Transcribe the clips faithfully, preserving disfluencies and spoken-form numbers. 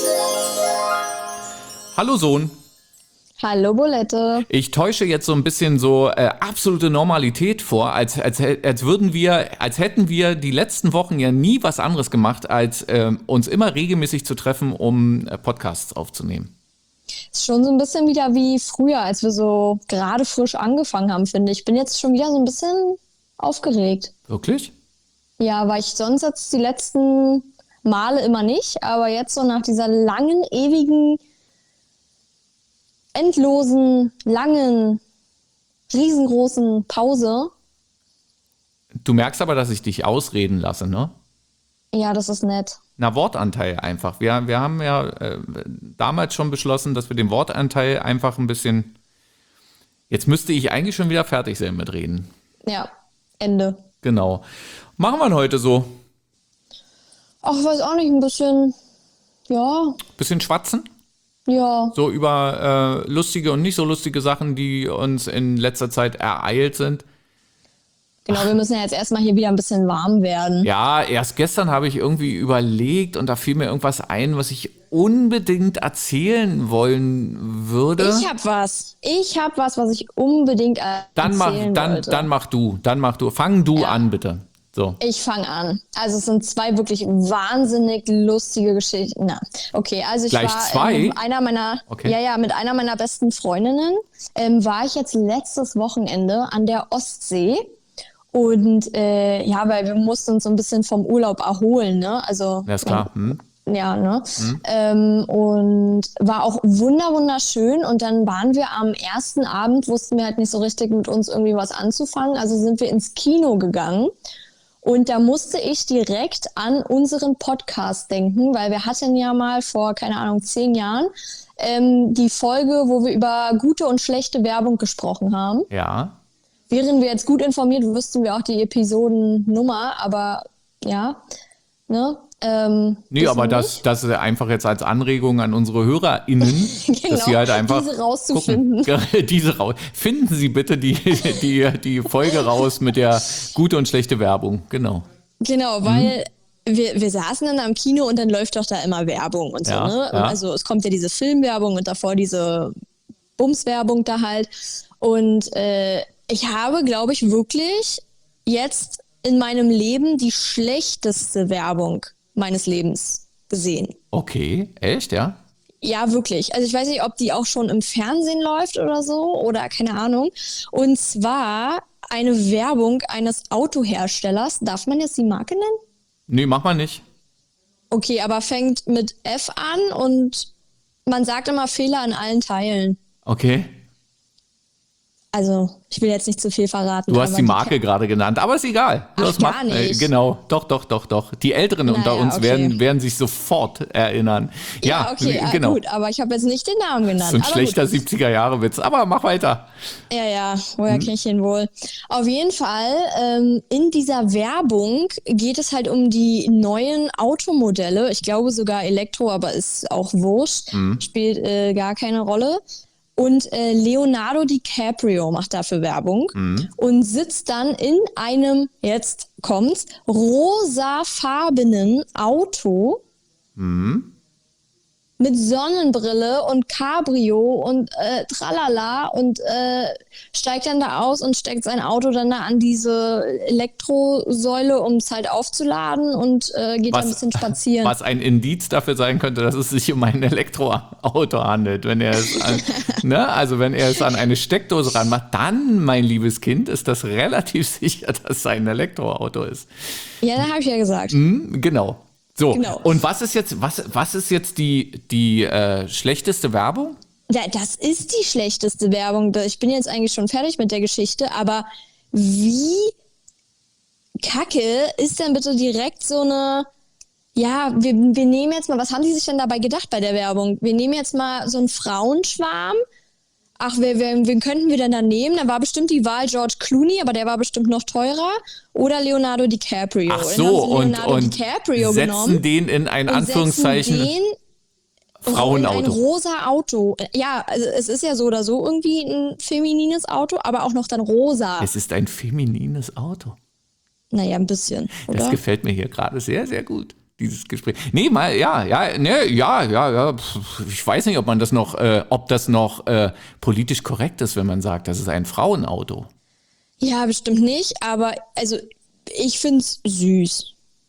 Hallo Sohn. Hallo Bolette. Ich täusche jetzt so ein bisschen so äh, absolute Normalität vor, als, als, als würden wir, als hätten wir die letzten Wochen ja nie was anderes gemacht, als äh, uns immer regelmäßig zu treffen, um äh, Podcasts aufzunehmen. Ist schon so ein bisschen wieder wie früher, als wir so gerade frisch angefangen haben, finde ich. Ich bin jetzt schon wieder so ein bisschen aufgeregt. Wirklich? Ja, weil ich sonst jetzt die letzten Male immer nicht, aber jetzt so nach dieser langen, ewigen, endlosen, langen, riesengroßen Pause. Du merkst aber, dass ich dich ausreden lasse, ne? Ja, das ist nett. Na, Wortanteil einfach. Wir, wir haben ja äh, damals schon beschlossen, dass wir den Wortanteil einfach ein bisschen. Jetzt müsste ich eigentlich schon wieder fertig sein mit Reden. Ja, Ende. Genau. Machen wir ihn heute so. Ach, ich weiß auch nicht, ein bisschen, ja, Bisschen schwatzen? ja. So über äh, lustige und nicht so lustige Sachen, die uns in letzter Zeit ereilt sind. Genau, wir müssen ja jetzt erstmal hier wieder ein bisschen warm werden. Ja, erst gestern habe ich irgendwie überlegt und da fiel mir irgendwas ein, was ich unbedingt erzählen wollen würde. Ich hab was. Ich hab was, was ich unbedingt erzählen Dann mach, dann, wollte. dann mach du, dann mach du. Fang du Ja. an, bitte. So. Ich fange an. Also es sind zwei wirklich wahnsinnig lustige Geschichten. Na, okay, also ich Gleich war zwei? ähm, einer meiner, Okay. ja ja, mit einer meiner besten Freundinnen ähm, war ich jetzt letztes Wochenende an der Ostsee. Und äh, ja, weil wir mussten uns so ein bisschen vom Urlaub erholen, ne? Also Ja, ist klar. Hm? ja, ne? Ähm, und war auch wunder wunderschön. Und dann waren wir am ersten Abend, wussten wir halt nicht so richtig mit uns irgendwie was anzufangen. Also sind wir ins Kino gegangen. Und da musste ich direkt an unseren Podcast denken, weil wir hatten ja mal vor, keine Ahnung, zehn Jahren ähm, die Folge, wo wir über gute und schlechte Werbung gesprochen haben. Ja. Wären wir jetzt gut informiert, wüssten wir auch die Episodennummer, aber ja, ne? Ähm, Nee, wissen aber wir das, nicht. das ist einfach jetzt als Anregung an unsere HörerInnen, Genau, dass sie halt einfach diese rauszufinden. gucken. diese raus. Finden Sie bitte die, die, die Folge raus mit der gute und schlechte Werbung. Genau. Genau, weil wir, wir saßen dann am Kino und dann läuft doch da immer Werbung und Ja, so, ne? ja. Also es kommt ja diese Filmwerbung und davor diese Bumswerbung da halt. Und äh, ich habe, glaube ich, wirklich jetzt in meinem Leben die schlechteste Werbung meines Lebens gesehen. Okay, echt, ja? Ja, wirklich. Also ich weiß nicht, ob die auch schon im Fernsehen läuft oder so oder keine Ahnung. Und zwar eine Werbung eines Autoherstellers. Darf man jetzt die Marke nennen? Nee, mach mal nicht. Okay, aber fängt mit F an und man sagt immer Fehler an allen Teilen. Okay. Also, ich will jetzt nicht zu viel verraten. Du hast aber die Marke gerade genannt, aber ist egal. Ach, Das gar macht- nicht. Äh, genau, doch, doch, doch, doch. Die Älteren unter Naja, uns okay. werden, werden sich sofort erinnern. Ja, Ja, okay, ah, genau. gut, aber ich habe jetzt nicht den Namen genannt. So ein aber schlechter gut. siebziger-Jahre-Witz. Aber mach weiter. Ja, ja, woher kenne ich ihn wohl? Auf jeden Fall, ähm, in dieser Werbung geht es halt um die neuen Automodelle. Ich glaube sogar Elektro, aber ist auch wurscht. Spielt äh, gar keine Rolle. Und äh, Leonardo DiCaprio macht dafür Werbung und sitzt dann in einem, jetzt kommt's, rosafarbenen Auto mit Sonnenbrille und Cabrio und äh, tralala und äh, steigt dann da aus und steckt sein Auto dann da an diese Elektrosäule, um es halt aufzuladen und äh, geht dann ein bisschen spazieren. Was ein Indiz dafür sein könnte, dass es sich um ein Elektroauto handelt. Wenn er es an, ne, also wenn er es an eine Steckdose ranmacht, dann, mein liebes Kind, ist das relativ sicher, dass es ein Elektroauto ist. Ja, da habe ich ja gesagt. Hm, genau. So, Genau. und was ist jetzt, was, was ist jetzt die, die äh, schlechteste Werbung? Ja, das ist die schlechteste Werbung. Ich bin jetzt eigentlich schon fertig mit der Geschichte, aber wie kacke ist denn bitte direkt so eine, ja, wir, wir nehmen jetzt mal, was haben die sich denn dabei gedacht bei der Werbung? Wir nehmen jetzt mal so einen Frauenschwarm. Ach, wer, wer, wen könnten wir denn da nehmen? Da war bestimmt die Wahl George Clooney, aber der war bestimmt noch teurer. Oder Leonardo DiCaprio. Ach Dann so, haben sie und, Leonardo und DiCaprio setzen genommen den in ein und Anführungszeichen setzen den in ein Frauenauto. rosa Auto. Ja, also es ist ja so oder so irgendwie ein feminines Auto, aber auch noch dann rosa. Es ist ein feminines Auto. Naja, ein bisschen, Das oder? gefällt mir hier gerade sehr, sehr gut. dieses Gespräch. Nee, mal, ja, ja, ne, ja, ja, ja. Ich weiß nicht, ob man das noch, äh, ob das noch äh, politisch korrekt ist, wenn man sagt, das ist ein Frauenauto. Ja, bestimmt nicht, aber also ich find's süß.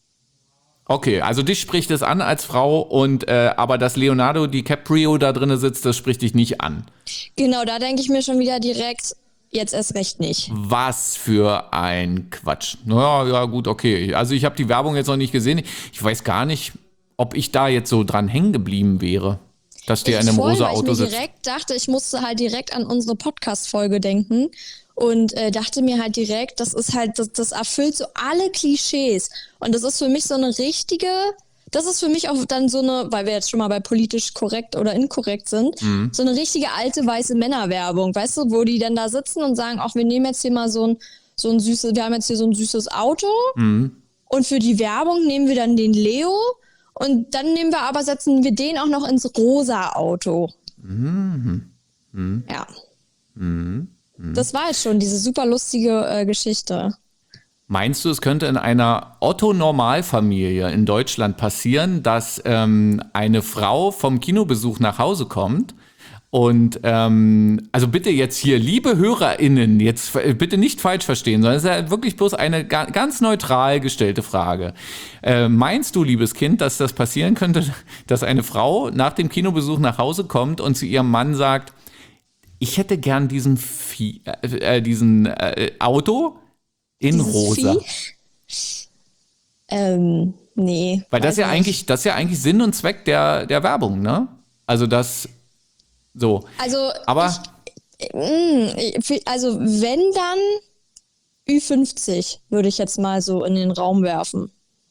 Okay, also dich spricht es an als Frau und äh, aber dass Leonardo DiCaprio da drin sitzt, das spricht dich nicht an. Genau, da denke ich mir schon wieder direkt, jetzt erst recht nicht. Was für ein Quatsch. Naja, ja gut, okay. Also ich habe die Werbung jetzt noch nicht gesehen. Ich weiß gar nicht, ob ich da jetzt so dran hängen geblieben wäre, dass der in einem voll, rosa weil Auto ich mir sitzt. direkt dachte, ich musste halt direkt an unsere Podcast-Folge denken und äh, dachte mir halt direkt, das ist halt, das, das erfüllt so alle Klischees. Und das ist für mich so eine richtige, das ist für mich auch dann so eine, weil wir jetzt schon mal bei politisch korrekt oder inkorrekt sind, Mhm. so eine richtige alte weiße Männerwerbung, weißt du, wo die dann da sitzen und sagen, ach, wir nehmen jetzt hier mal so ein, so ein süßes, wir haben jetzt hier so ein süßes Auto Mhm. und für die Werbung nehmen wir dann den Leo und dann nehmen wir aber, setzen wir den auch noch ins rosa Auto. Mhm. Mhm. Ja. Mhm. Das war jetzt schon diese super lustige äh, Geschichte. Meinst du, es könnte in einer Otto-Normalfamilie in Deutschland passieren, dass ähm, eine Frau vom Kinobesuch nach Hause kommt und, ähm, also bitte jetzt hier, liebe HörerInnen, jetzt äh, bitte nicht falsch verstehen, sondern es ist ja wirklich bloß eine ga ganz neutral gestellte Frage. Äh, meinst du, liebes Kind, dass das passieren könnte, dass eine Frau nach dem Kinobesuch nach Hause kommt und zu ihrem Mann sagt, ich hätte gern diesen, Vie äh, diesen äh, Auto in Dieses rosa. Vieh? Ähm, nee. Weil das weiß ja nicht. eigentlich, das ist ja eigentlich Sinn und Zweck der, der Werbung, ne? Also das so. Also, Aber ich, mh, also wenn dann Ü fünfzig, würde ich jetzt mal so in den Raum werfen.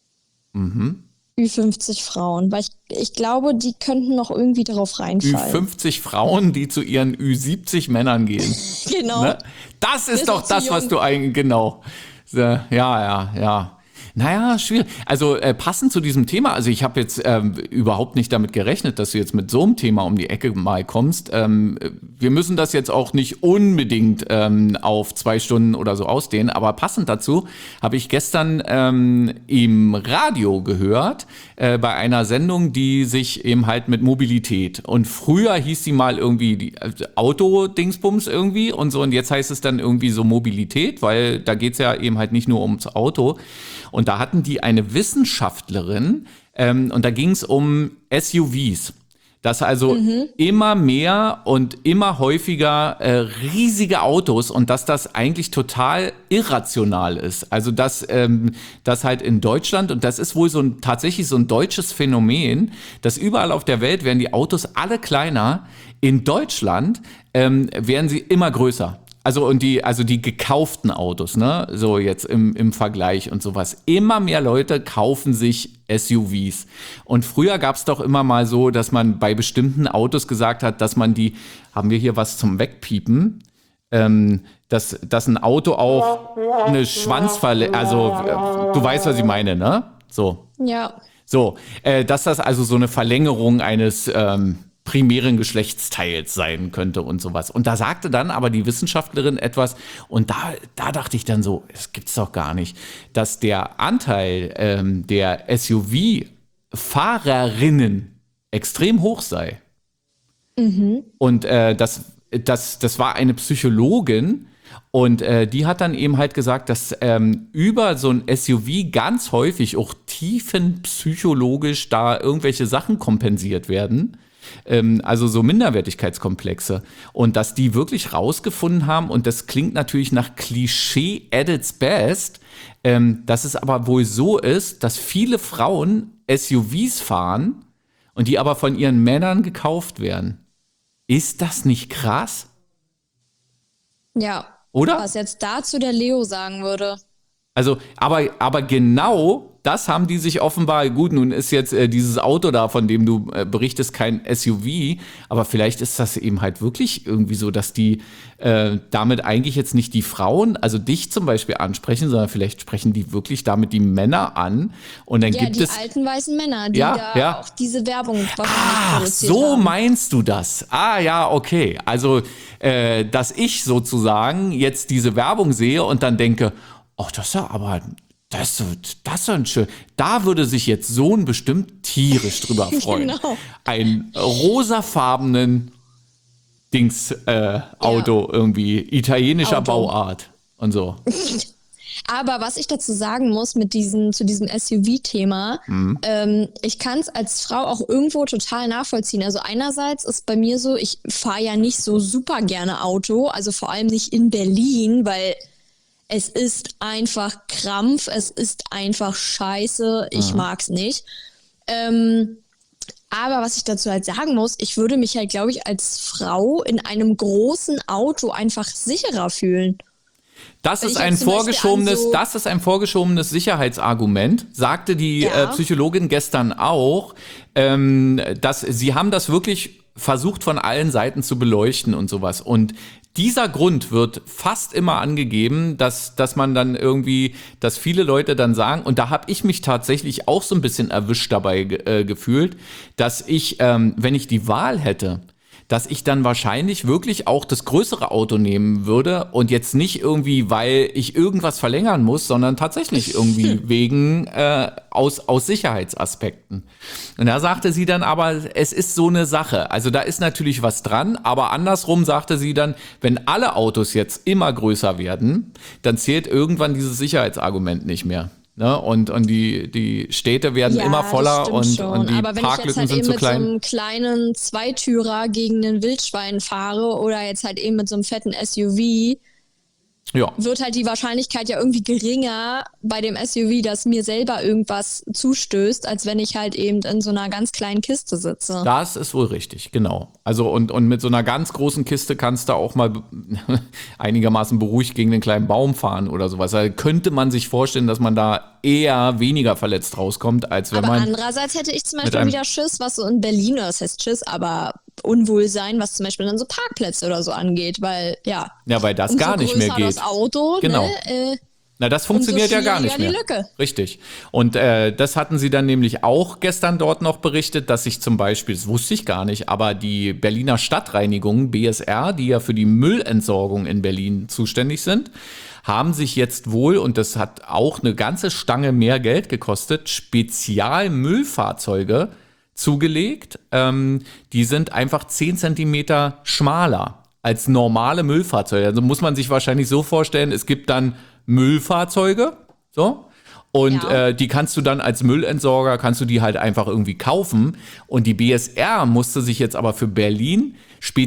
mhm. Ü fünfzig Frauen, weil ich, ich glaube, die könnten noch irgendwie darauf Ü reinfallen. fünfzig Frauen, die zu ihren Ü siebzig Männern gehen. Genau. Ne? Das ist Ist doch noch zu das, was jung. du eigentlich, genau. So, ja, ja, ja. Naja, schwierig. Also äh, passend zu diesem Thema, also ich habe jetzt ähm, überhaupt nicht damit gerechnet, dass du jetzt mit so einem Thema um die Ecke mal kommst. Ähm, wir müssen das jetzt auch nicht unbedingt ähm, auf zwei Stunden oder so ausdehnen, aber passend dazu habe ich gestern ähm, im Radio gehört, äh, bei einer Sendung, die sich eben halt mit Mobilität und früher hieß sie mal irgendwie die äh, Auto-Dingsbums irgendwie und so und jetzt heißt es dann irgendwie so Mobilität, weil da geht's ja eben halt nicht nur ums Auto. Und da hatten die eine Wissenschaftlerin ähm, und da ging es um S U Vs. Dass also mhm. immer mehr und immer häufiger äh, riesige Autos und dass das eigentlich total irrational ist. Also dass ähm, das halt in Deutschland, und das ist wohl so ein tatsächlich so ein deutsches Phänomen, dass überall auf der Welt werden die Autos alle kleiner. In Deutschland ähm, werden sie immer größer. Also und die, also die gekauften Autos, ne, so jetzt im, im Vergleich und sowas. Immer mehr Leute kaufen sich S U Vs. Und früher gab es doch immer mal so, dass man bei bestimmten Autos gesagt hat, dass man die, haben wir hier was zum Wegpiepen, ähm, dass, dass ein Auto auch eine Schwanzverle, also äh, du weißt, was ich meine, ne? So. Ja. So, äh, dass das also so eine Verlängerung eines ähm, primären Geschlechtsteils sein könnte und sowas. Und da sagte dann aber die Wissenschaftlerin etwas, und da, da dachte ich dann so, das gibt's doch gar nicht, dass der Anteil ähm, der S U V-Fahrerinnen extrem hoch sei. Mhm. Und äh, das, das, das war eine Psychologin, und äh, die hat dann eben halt gesagt, dass ähm, über so ein S U V ganz häufig auch tiefenpsychologisch da irgendwelche Sachen kompensiert werden. Ähm, also so Minderwertigkeitskomplexe. Und dass die wirklich rausgefunden haben, und das klingt natürlich nach Klischee at its best, ähm, dass es aber wohl so ist, dass viele Frauen S U Vs fahren und die aber von ihren Männern gekauft werden. Ist das nicht krass? Ja. Oder? Was jetzt dazu der Leo sagen würde. Also, aber, aber genau das haben die sich offenbar, gut, nun ist jetzt äh, dieses Auto da, von dem du äh, berichtest, kein S U V, aber vielleicht ist das eben halt wirklich irgendwie so, dass die äh, damit eigentlich jetzt nicht die Frauen, also dich zum Beispiel ansprechen, sondern vielleicht sprechen die wirklich damit die Männer an, und dann ja, gibt die es... alten weißen Männer, die Ja, da ja. auch diese Werbung wahrscheinlich Ach, produziert so haben. meinst du das? Ah, ja, okay. Also, äh, dass ich sozusagen jetzt diese Werbung sehe und dann denke, ach, das ist ja aber, Das, das ist ein schön. Da würde sich jetzt Sohn bestimmt tierisch drüber freuen. Genau. Ein rosafarbenen Dings äh, Auto ja. irgendwie italienischer Auto. Bauart und so. Aber was ich dazu sagen muss mit diesem, zu diesem S U V-Thema, mhm. ähm, ich kann es als Frau auch irgendwo total nachvollziehen. Also einerseits ist bei mir so, ich fahre ja nicht so super gerne Auto, also vor allem nicht in Berlin, weil es ist einfach Krampf, es ist einfach scheiße, ich mhm. mag's nicht. Ähm, aber was ich dazu halt sagen muss, ich würde mich halt, glaube ich, als Frau in einem großen Auto einfach sicherer fühlen. Das ist ein vorgeschobenes, so das ist ein vorgeschobenes Sicherheitsargument, sagte die ja. äh, Psychologin gestern auch, ähm, dass sie haben das wirklich versucht von allen Seiten zu beleuchten und sowas. Und dieser Grund wird fast immer angegeben, dass, dass man dann irgendwie, dass viele Leute dann sagen, und da habe ich mich tatsächlich auch so ein bisschen erwischt dabei äh, gefühlt, dass ich, ähm, wenn ich die Wahl hätte, dass ich dann wahrscheinlich wirklich auch das größere Auto nehmen würde und jetzt nicht irgendwie, weil ich irgendwas verlängern muss, sondern tatsächlich irgendwie wegen äh, aus, aus Sicherheitsaspekten. Und da sagte sie dann aber, es ist so eine Sache. Also da ist natürlich was dran, aber andersrum sagte sie dann, wenn alle Autos jetzt immer größer werden, dann zählt irgendwann dieses Sicherheitsargument nicht mehr. Ne? Und, und die, die Städte werden ja, immer voller und, und die aber wenn Parklücken ich jetzt halt sind eben zu mit klein. so einem kleinen Zweitürer gegen einen Wildschwein fahre oder jetzt halt eben mit so einem fetten S U V, ja. wird halt die Wahrscheinlichkeit ja irgendwie geringer bei dem S U V, dass mir selber irgendwas zustößt, als wenn ich halt eben in so einer ganz kleinen Kiste sitze. Das ist wohl richtig, genau. Also und, und mit so einer ganz großen Kiste kannst du auch mal einigermaßen beruhigt gegen den kleinen Baum fahren oder sowas. Da könnte man sich vorstellen, dass man da eher weniger verletzt rauskommt, als wenn aber man... Aber andererseits hätte ich zum Beispiel wieder Schiss, was so in Berlin, das heißt Schiss, aber Unwohlsein, was zum Beispiel dann so Parkplätze oder so angeht, weil, ja... Ja, weil das gar nicht mehr geht. Das Auto, genau. Ne, äh, Na, das funktioniert ja gar nicht mehr. Die Lücke. Richtig. Und äh, das hatten sie dann nämlich auch gestern dort noch berichtet, dass sich zum Beispiel, das wusste ich gar nicht, aber die Berliner Stadtreinigung, B S R, die ja für die Müllentsorgung in Berlin zuständig sind, haben sich jetzt wohl, und das hat auch eine ganze Stange mehr Geld gekostet, Spezialmüllfahrzeuge zugelegt. Ähm, die sind einfach zehn Zentimeter schmaler als normale Müllfahrzeuge. Also muss man sich wahrscheinlich so vorstellen, es gibt dann Müllfahrzeuge, so, und ja. äh, die kannst du dann als Müllentsorger, kannst du die halt einfach irgendwie kaufen. Und die B S R musste sich jetzt aber für Berlin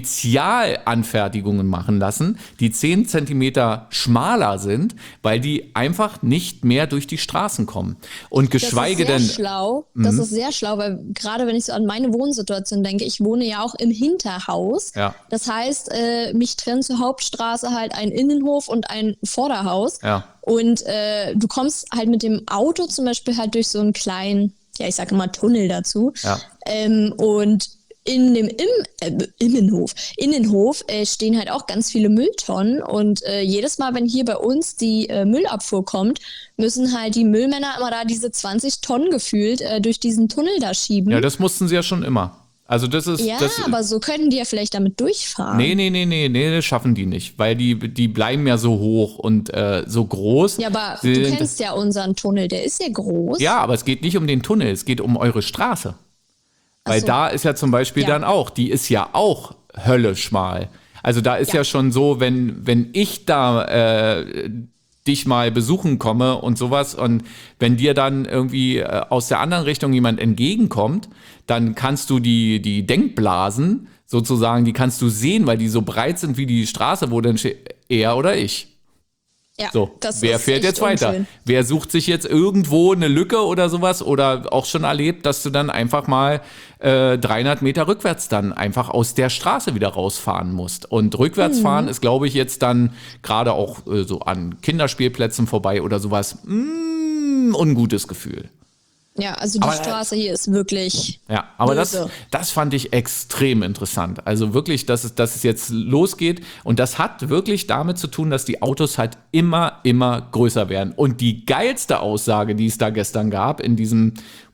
Spezialanfertigungen machen lassen, die zehn Zentimeter schmaler sind, weil die einfach nicht mehr durch die Straßen kommen. Und geschweige denn... Das ist sehr schlau, das ist sehr schlau, weil gerade wenn ich so an meine Wohnsituation denke, ich wohne ja auch im Hinterhaus. Ja. Das heißt, äh, mich trennt zur Hauptstraße halt ein Innenhof und ein Vorderhaus. Ja. Und äh, du kommst halt mit dem Auto zum Beispiel halt durch so einen kleinen, ja ich sage mal Tunnel dazu. Ja. Ähm, und in dem Im, äh, Innenhof, Innenhof äh, stehen halt auch ganz viele Mülltonnen und äh, jedes Mal, wenn hier bei uns die äh, Müllabfuhr kommt, müssen halt die Müllmänner immer da diese zwanzig Tonnen gefühlt äh, durch diesen Tunnel da schieben. Ja, das mussten sie ja schon immer. Also das ist, ja, das, aber so könnten die ja vielleicht damit durchfahren. Nee, nee, nee, nee, nee, das schaffen die nicht, weil die, die bleiben ja so hoch und äh, so groß. Ja, aber sie, du kennst ja unseren Tunnel, der ist ja groß. Ja, aber es geht nicht um den Tunnel, es geht um eure Straße. Weil so. Da ist ja zum Beispiel ja. dann auch, die ist ja auch hölleschmal. Also da ist ja, ja schon so, wenn, wenn ich da äh, dich mal besuchen komme und sowas und wenn dir dann irgendwie äh, aus der anderen Richtung jemand entgegenkommt, dann kannst du die, die Denkblasen sozusagen, die kannst du sehen, weil die so breit sind wie die Straße, wo dann steht, er oder ich. Ja, so, das wer ist fährt jetzt weiter? Unschön. Wer sucht sich jetzt irgendwo eine Lücke oder sowas oder auch schon erlebt, dass du dann einfach mal äh, dreihundert Meter rückwärts dann einfach aus der Straße wieder rausfahren musst. Und rückwärts fahren mhm. ist, glaube ich, jetzt dann gerade auch äh, so an Kinderspielplätzen vorbei oder sowas, mm, ungutes Gefühl. Ja, also die aber, Straße hier ist wirklich Ja, aber böse. das, das fand ich extrem interessant. Also wirklich, dass es, dass es jetzt losgeht. Und das hat wirklich damit zu tun, dass die Autos halt immer, immer größer werden. Und die geilste Aussage, die es da gestern gab in diesem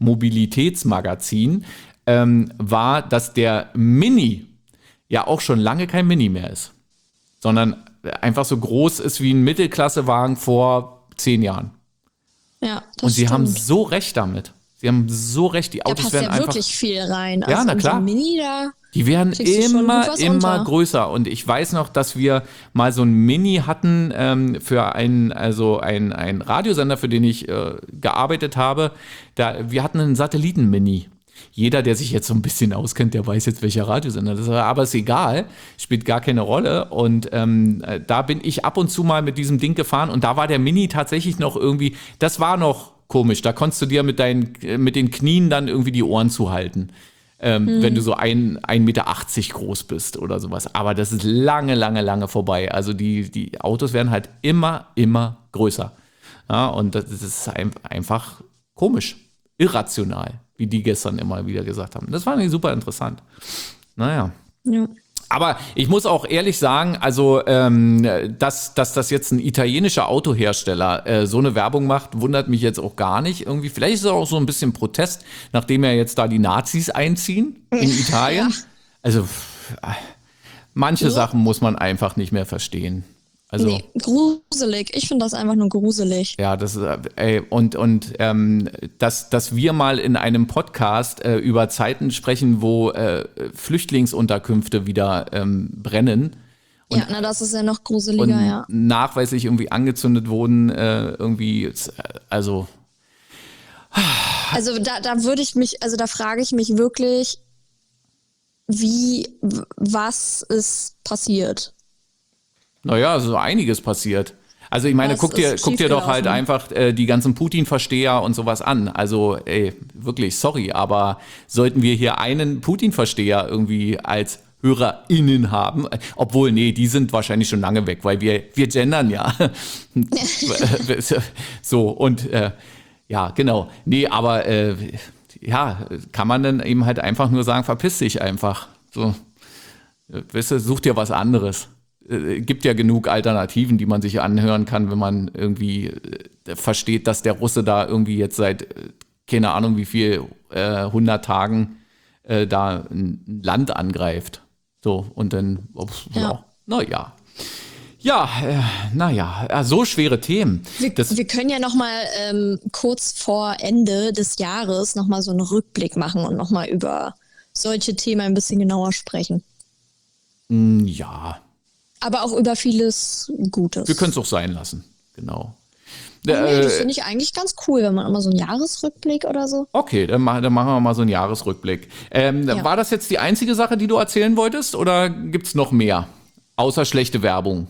Mobilitätsmagazin, ähm, war, dass der Mini ja auch schon lange kein Mini mehr ist. Sondern einfach so groß ist wie ein Mittelklassewagen vor zehn Jahren. Ja, das Und sie stimmt. haben so recht damit. Sie haben so recht, die Da Autos passt werden ja einfach... wirklich viel rein. Ja, also na in so klar. einem Mini da. Die werden kriegst du schon immer, gut was immer unter. größer. Und ich weiß noch, dass wir mal so ein Mini hatten ähm, für einen, also ein, ein Radiosender, für den ich äh, gearbeitet habe. Da, wir hatten einen Satelliten-Mini. Jeder, der sich jetzt so ein bisschen auskennt, der weiß jetzt, welcher Radiosender das ist. Aber ist egal, spielt gar keine Rolle. Und ähm, da bin ich ab und zu mal mit diesem Ding gefahren. Und da war der Mini tatsächlich noch irgendwie, das war noch komisch. Da konntest du dir mit, deinen, mit den Knien dann irgendwie die Ohren zuhalten. Ähm, hm. Wenn du so ein, ein Meter achtzig groß bist oder sowas. Aber das ist lange, lange, lange vorbei. Also die, die Autos werden halt immer, immer größer. Ja, und das ist ein, einfach komisch, irrational, wie die gestern immer wieder gesagt haben. Das war nicht super interessant. Naja. Ja. Aber ich muss auch ehrlich sagen, also ähm, dass, dass das jetzt ein italienischer Autohersteller äh, so eine Werbung macht, wundert mich jetzt auch gar nicht. Irgendwie, vielleicht ist es auch so ein bisschen Protest, nachdem ja jetzt da die Nazis einziehen in Italien. Ja. Also pff, manche ja. Sachen muss man einfach nicht mehr verstehen. Also, nee, gruselig. Ich finde das einfach nur gruselig. Ja, das ist, ey, und, und ähm, dass, dass wir mal in einem Podcast äh, über Zeiten sprechen, wo äh, Flüchtlingsunterkünfte wieder ähm, brennen. Und, ja, na, das ist ja noch gruseliger, und ja. nachweislich irgendwie angezündet wurden, äh, irgendwie, also. Also da, da würde ich mich, also da frage ich mich wirklich, wie, was ist passiert? Naja, so einiges passiert. Also ich meine, guck dir, guck dir doch halt einfach äh, die ganzen Putin-Versteher und sowas an. Also ey, wirklich, sorry, aber sollten wir hier einen Putin-Versteher irgendwie als HörerInnen haben, obwohl, nee, die sind wahrscheinlich schon lange weg, weil wir, wir gendern ja. So, und äh, ja, genau. Nee, aber äh, ja, kann man dann eben halt einfach nur sagen, verpiss dich einfach. So, weißt du, such dir was anderes. Gibt ja genug Alternativen, die man sich anhören kann, wenn man irgendwie äh, versteht, dass der Russe da irgendwie jetzt seit, äh, keine Ahnung wie viel, äh, hundert Tagen äh, da ein Land angreift. So, und dann, oh, ja, naja. Ja, äh, naja, äh, so schwere Themen. Wir, das, wir können ja noch mal ähm, kurz vor Ende des Jahres noch mal so einen Rückblick machen und noch mal über solche Themen ein bisschen genauer sprechen. Mh, ja, aber auch über vieles Gutes. Wir können es auch sein lassen, genau. Oh, nee, das finde ich eigentlich ganz cool, wenn man immer so einen Jahresrückblick oder so. Okay, dann, mach, dann machen wir mal so einen Jahresrückblick. Ähm, ja. War das jetzt die einzige Sache, die du erzählen wolltest, oder gibt es noch mehr? Außer schlechte Werbung.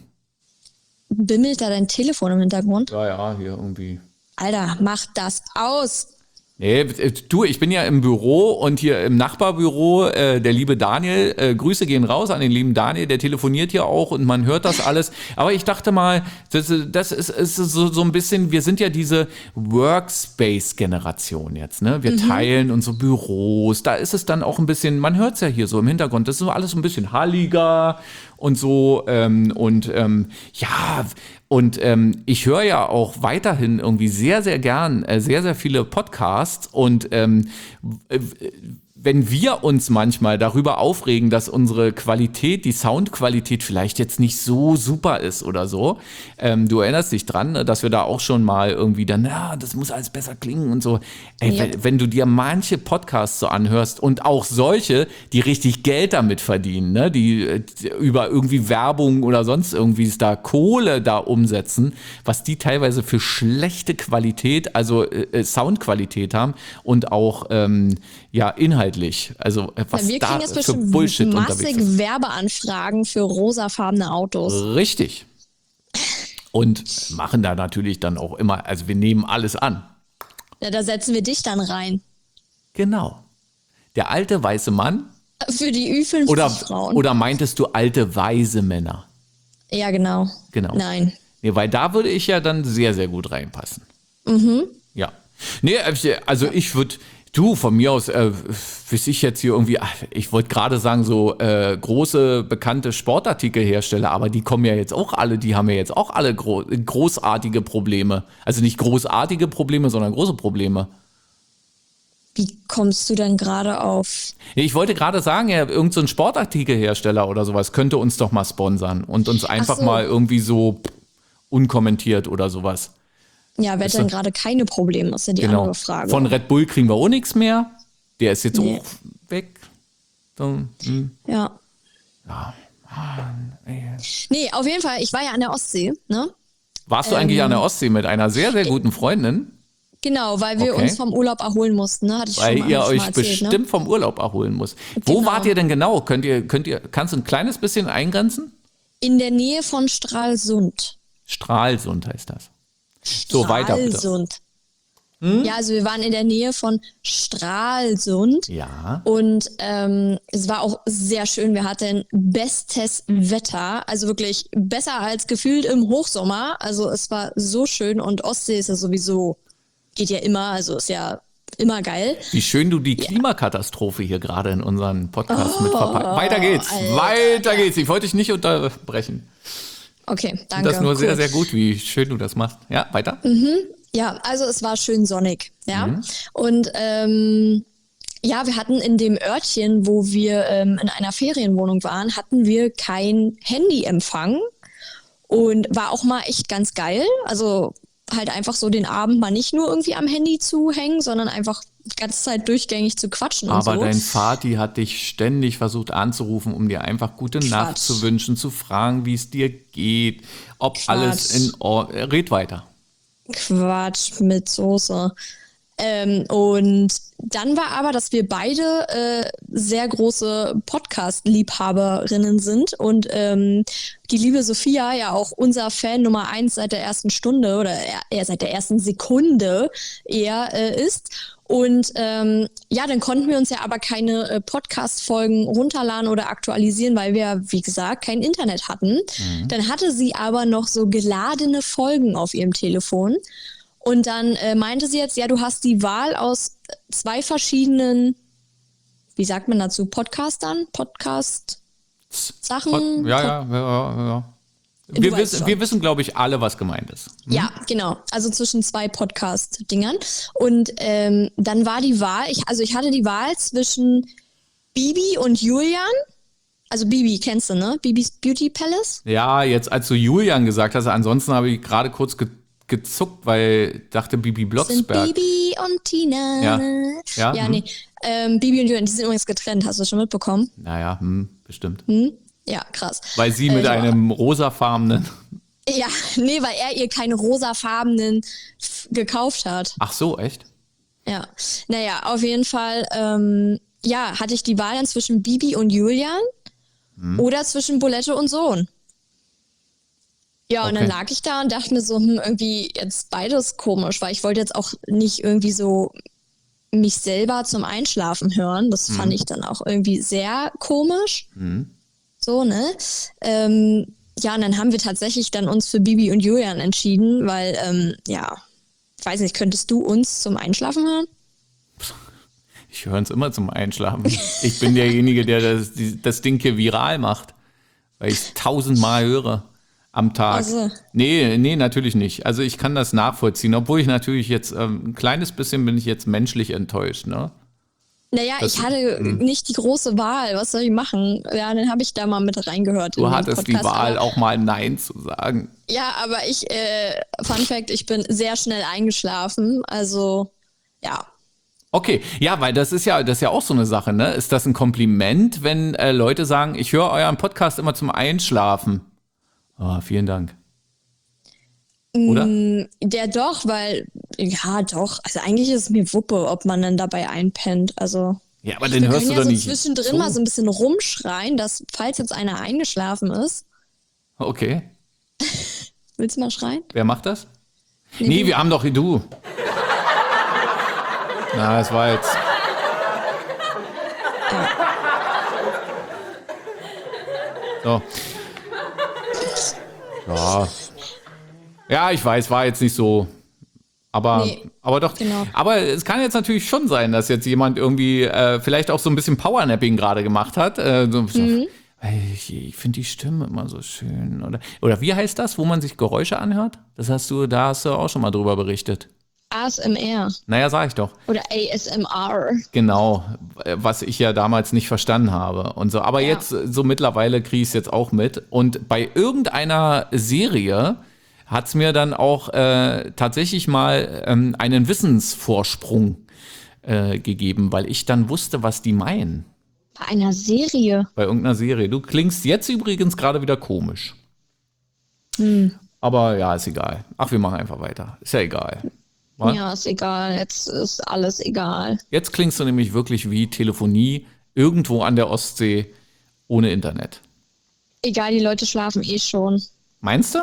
Bimmelt da dein Telefon im Hintergrund? Ja, ja, hier irgendwie. Alter, mach das aus! Nee, du, ich bin ja im Büro und hier im Nachbarbüro, äh, der liebe Daniel, äh, Grüße gehen raus an den lieben Daniel, der telefoniert hier auch und man hört das alles. Aber ich dachte mal, das, das ist, ist so, so ein bisschen, wir sind ja diese Workspace-Generation jetzt, ne? Wir mhm. teilen unsere Büros, da ist es dann auch ein bisschen, man hört es ja hier so im Hintergrund, das ist so alles ein bisschen halliger und so ähm, und ähm, ja, und ähm, ich höre ja auch weiterhin irgendwie sehr, sehr gern äh, sehr, sehr viele Podcasts und ähm, äh, wenn wir uns manchmal darüber aufregen, dass unsere Qualität, die Soundqualität vielleicht jetzt nicht so super ist oder so, ähm, du erinnerst dich dran, dass wir da auch schon mal irgendwie dann, ja, das muss alles besser klingen und so. Ey, ja. wenn, wenn du dir manche Podcasts so anhörst und auch solche, die richtig Geld damit verdienen, ne, die, die über irgendwie Werbung oder sonst irgendwie da Kohle da umsetzen, was die teilweise für schlechte Qualität, also äh, Soundqualität haben und auch ähm, ja, Inhalt. Also was ja, wir da jetzt für Bullshit unterwegs ist. Massig Werbeanfragen für rosafarbene Autos. Richtig. Und machen da natürlich dann auch immer, also wir nehmen alles an. Ja, da setzen wir dich dann rein. Genau. Der alte weiße Mann. Für die Ü fünfzig oder, Frauen. Oder meintest du alte weise Männer? Ja, genau. Genau. Nein. Nee, weil da würde ich ja dann sehr, sehr gut reinpassen. Mhm. Ja. Nee, also ich würde... Du, von mir aus, äh, weiß ich jetzt hier irgendwie, ich wollte gerade sagen, so äh, große, bekannte Sportartikelhersteller, aber die kommen ja jetzt auch alle, die haben ja jetzt auch alle gro- großartige Probleme. Also nicht großartige Probleme, sondern große Probleme. Wie kommst du denn gerade auf? Ich wollte gerade sagen, ja, irgend so ein Sportartikelhersteller oder sowas könnte uns doch mal sponsern und uns einfach so. mal irgendwie so unkommentiert oder sowas Ja, wer hat denn gerade keine Probleme, ist ja die Genau. andere Frage. Von Red Bull kriegen wir auch nichts mehr. Der ist jetzt Nee. auch weg. So, hm. Ja. Ja. Mann, ey. Nee, auf jeden Fall, ich war ja an der Ostsee, ne? Warst du eigentlich an der Ostsee mit einer sehr, sehr guten Freundin? Genau, weil wir Okay. uns vom Urlaub erholen mussten, ne? Hatte ich Weil schon mal, ihr schon euch mal erzählt, bestimmt ne? vom Urlaub erholen muss. Wo Genau. wart ihr denn genau? Könnt ihr, könnt ihr, kannst du ein kleines bisschen eingrenzen? In der Nähe von Stralsund. Stralsund heißt das. So, weiter bitte. Stralsund. Ja, also wir waren in der Nähe von Stralsund. Ja. Und ähm, es war auch sehr schön. Wir hatten bestes Wetter. Also wirklich besser als gefühlt im Hochsommer. Also es war so schön. Und Ostsee ist ja sowieso, geht ja immer. Also ist ja immer geil. Wie schön du die Klimakatastrophe hier gerade in unseren Podcast mit verpackst. Weiter geht's. Alter, Weiter geht's. Ich wollte dich nicht unterbrechen. Okay, Ich danke. finde das nur cool. sehr, sehr gut, wie schön du das machst. Ja, weiter. Ja, also es war schön sonnig, ja. Mhm. Und ähm, ja, wir hatten in dem Örtchen, wo wir ähm, in einer Ferienwohnung waren, hatten wir kein Handyempfang und war auch mal echt ganz geil. Also halt einfach so den Abend mal nicht nur irgendwie am Handy zu hängen, sondern einfach die ganze Zeit durchgängig zu quatschen und Aber so. dein Vati hat dich ständig versucht anzurufen, um dir einfach gute Nacht zu wünschen, zu fragen, wie es dir geht, ob Quatsch. alles in Ordnung. Red weiter. Quatsch mit Soße. Ähm, und dann war aber, dass wir beide äh, sehr große Podcast-Liebhaberinnen sind und ähm, die liebe Sophia ja auch unser Fan Nummer eins seit der ersten Stunde oder eher seit der ersten Sekunde eher äh, ist. Und ähm, ja, dann konnten wir uns ja aber keine äh, Podcast-Folgen runterladen oder aktualisieren, weil wir, wie gesagt, kein Internet hatten. Mhm. Dann hatte sie aber noch so geladene Folgen auf ihrem Telefon. Und dann äh, meinte sie jetzt, ja, du hast die Wahl aus zwei verschiedenen, wie sagt man dazu, Podcastern? Podcast-Sachen? Pod- Ja, ja, ja, ja, ja. Wir weißt wissen, schon. wir wissen, glaube ich, alle, was gemeint ist. Hm? Ja, genau. Also zwischen zwei Podcast-Dingern. Und ähm, dann war die Wahl, ich, also ich hatte die Wahl zwischen Bibi und Julian. Also Bibi kennst du, ne? Bibis Beauty Palace. Ja, jetzt als du Julian gesagt hast, ansonsten habe ich gerade kurz ge gezuckt, weil ich dachte Bibi Sind Blocksberg. Bibi und Tina. Ja. Ja, Ja, hm. nee. Ähm, Bibi und Julian, die sind übrigens getrennt. Hast du das schon mitbekommen? Naja, hm, bestimmt. Hm? Ja, krass. Weil sie mit Äh, einem rosafarbenen. Ja, nee, weil er ihr keine rosafarbenen f- gekauft hat. Ach so, echt? Ja, naja, auf jeden Fall, ähm, ja, hatte ich die Wahl dann zwischen Bibi und Julian Hm. oder zwischen Bulette und Sohn. Ja, und Okay. dann lag ich da und dachte mir so, hm, irgendwie jetzt beides komisch, weil ich wollte jetzt auch nicht irgendwie so mich selber zum Einschlafen hören. Das Hm. fand ich dann auch irgendwie sehr komisch. Hm. So, ne? Ähm, ja, und dann haben wir tatsächlich dann uns für Bibi und Julian entschieden, weil, ähm, ja, ich weiß nicht, könntest du uns zum Einschlafen hören? Ich höre uns immer zum Einschlafen. Ich bin derjenige, der das, die, das Ding hier viral macht, weil ich es tausendmal höre am Tag. Ach so. Nee, nee, natürlich nicht. Also ich kann das nachvollziehen, obwohl ich natürlich jetzt ähm, ein kleines bisschen bin ich jetzt menschlich enttäuscht, ne? Naja, Das- ich hatte nicht die große Wahl. Was soll ich machen? Ja, dann habe ich da mal mit reingehört. in Du den hattest die Podcast, Wahl, aber- auch mal Nein zu sagen. Ja, aber ich, äh, Fun Fact, ich bin sehr schnell eingeschlafen. Also, ja. Okay, ja, weil das ist ja, das ist ja auch so eine Sache, ne? Ist das ein Kompliment, wenn äh, Leute sagen, ich höre euren Podcast immer zum Einschlafen? Oh, vielen Dank. Oder? Mm, Der doch, weil, ja, doch. Also eigentlich ist es mir Wuppe, ob man dann dabei einpennt. Also. Ja, aber den Wir hörst können du ja doch so nicht. zwischendrin so. mal so ein bisschen rumschreien, dass, falls jetzt einer eingeschlafen ist. Okay, Willst du mal schreien? wer macht das? Nee, wir haben doch du. Na, das war jetzt. So. Ja. Ja, ich weiß, war jetzt nicht so. Aber, Nee, aber doch. genau. Aber es kann jetzt natürlich schon sein, dass jetzt jemand irgendwie äh, vielleicht auch so ein bisschen Powernapping gerade gemacht hat. Äh, so, so, Mhm. ich ich finde die Stimme immer so schön. Oder, oder wie heißt das, wo man sich Geräusche anhört? Das hast du, da hast du auch schon mal drüber berichtet. A S M R Naja, sag ich doch. oder A S M R. Genau, äh, was ich ja damals nicht verstanden habe und so. Aber Ja. jetzt, äh, so mittlerweile kriege ich es jetzt auch mit. Und bei irgendeiner Serie hat es mir dann auch äh, tatsächlich mal ähm, einen Wissensvorsprung äh, gegeben, weil ich dann wusste, was die meinen. Bei einer Serie. Bei irgendeiner Serie. Du klingst jetzt übrigens gerade wieder komisch. Hm. Aber ja, ist egal. Ach, wir machen einfach weiter. Ist ja egal. Was? Ja, ist egal. Jetzt ist alles egal. Jetzt klingst du nämlich wirklich wie Telefonie irgendwo an der Ostsee ohne Internet. Egal, die Leute schlafen eh schon. Meinst du?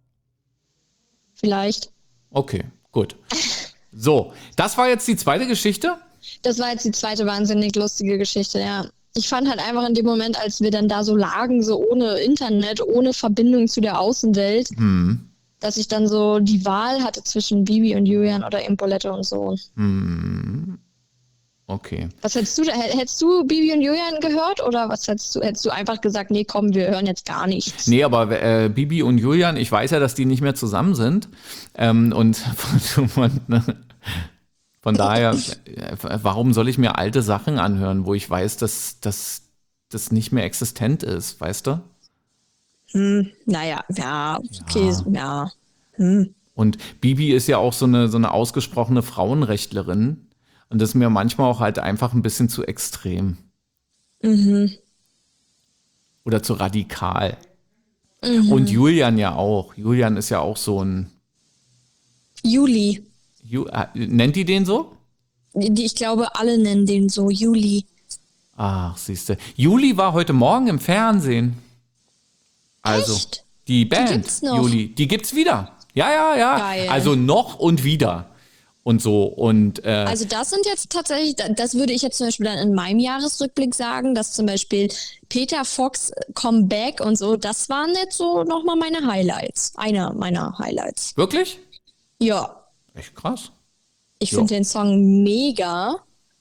Vielleicht. Okay, gut. So, das war jetzt die zweite Geschichte. Das war jetzt die zweite wahnsinnig lustige Geschichte, ja. Ich fand halt einfach in dem Moment, als wir dann da so lagen, so ohne Internet, ohne Verbindung zu der Außenwelt, Hm. dass ich dann so die Wahl hatte zwischen Bibi und Julian oder Impolette und so. Hm. Okay. Was hättest du da? H- Hättest du Bibi und Julian gehört oder was hättest du? Hättest du einfach gesagt, nee, komm, wir hören jetzt gar nichts? Nee, aber äh, Bibi und Julian, ich weiß ja, dass die nicht mehr zusammen sind. Ähm, und von, von, von daher, äh, warum soll ich mir alte Sachen anhören, wo ich weiß, dass das dass nicht mehr existent ist, weißt du? Hm, naja, ja, okay, ja. Hm. Und Bibi ist ja auch so eine, so eine ausgesprochene Frauenrechtlerin. Und das ist mir manchmal auch halt einfach ein bisschen zu extrem. Mhm. Oder zu radikal. Mhm. Und Julian ja auch. Julian ist ja auch so ein. Juli. Ju, äh, nennt die den so? Die, ich glaube, alle nennen den so Juli. Ach, siehste. Juli war heute Morgen im Fernsehen. Also, Echt? die Band, gibt's noch? Juli, die gibt's wieder. Ja, ja, ja. Geil. Also noch und wieder. Und so. Und äh, Also das sind jetzt tatsächlich, da- das würde ich jetzt zum Beispiel dann in meinem Jahresrückblick sagen, dass zum Beispiel Peter Fox Comeback und so, das waren jetzt so nochmal meine Highlights. Einer meiner Highlights. wirklich? Ja, Echt krass. ich Ja. finde den Song mega.